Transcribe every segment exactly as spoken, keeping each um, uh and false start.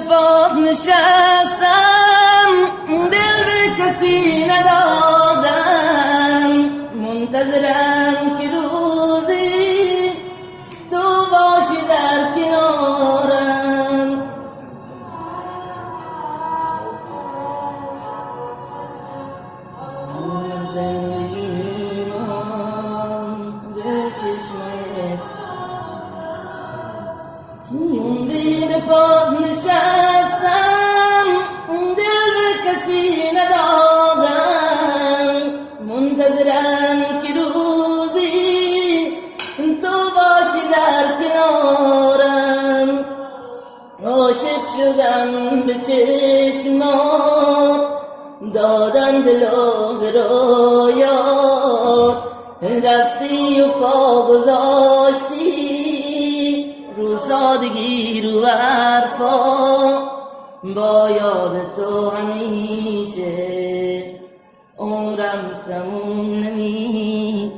پاد نشستم دل به کسی ندادم منتظرم که روزی تو باشی در کنارم زندگیمان به چشمت دید پاد نشستم دل به کسی ندادم منتظرم که روزی تو باشی در کنارم عاشق شدم به چشمات دادم دلو به رویات رفتی و پا گذاشتی رو سادگی رو حرفا با یاد تو همیشه عمرم تموم نمی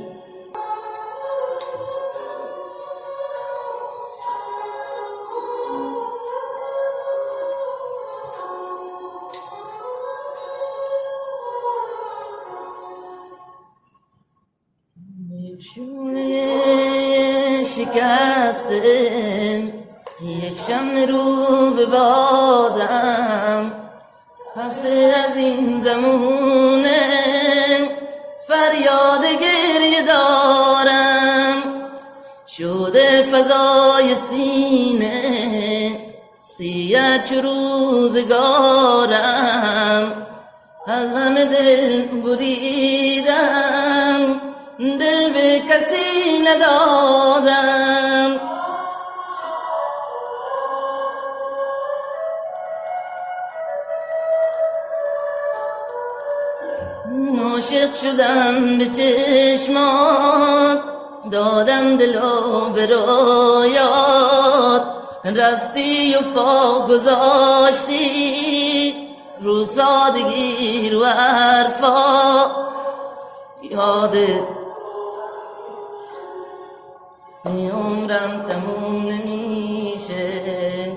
شکسته یک شمع رو به بادم خسته از این زمونه فریاد گریه دارم شده فضای سینه سیاه چو روزگارم از همه دل بریدم دل به کسی ندادم عاشق شدم به چشمات دادم دلو به رویات رفتی و پا گذاشتی رو سادگی رو حرفا یادت عمرم تموم نمیشه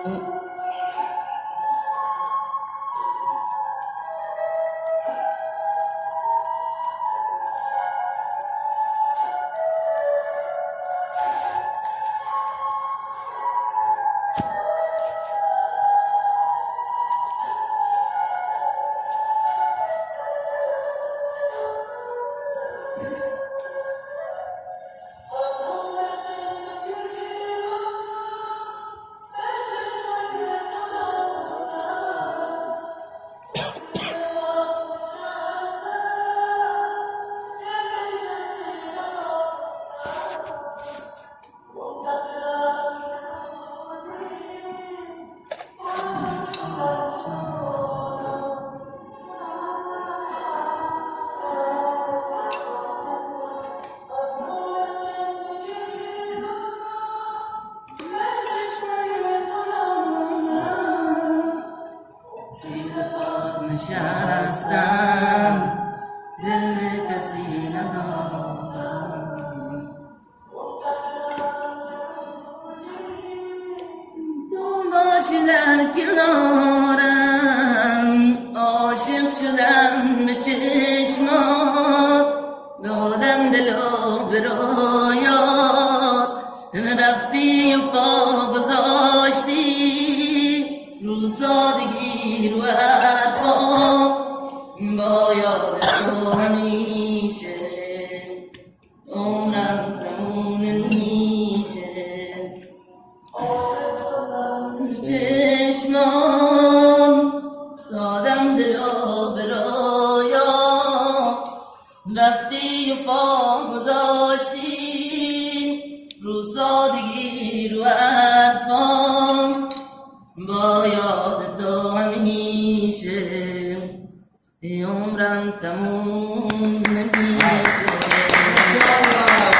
نشستم دل به کسی ندادم تو باشی در کنارم عاشق شدم به چشمات دادم دلو به رویات رفتی و پا گذاشتی رو سادگی رو حرفا با یاد تو همیشه عمرم تموم نمیشه چشمان دادم دلو به رویا رفتی و پا گذاشتی رو سادگی رو حرفا با یاد تو همیشه عمرم تموم نمیشه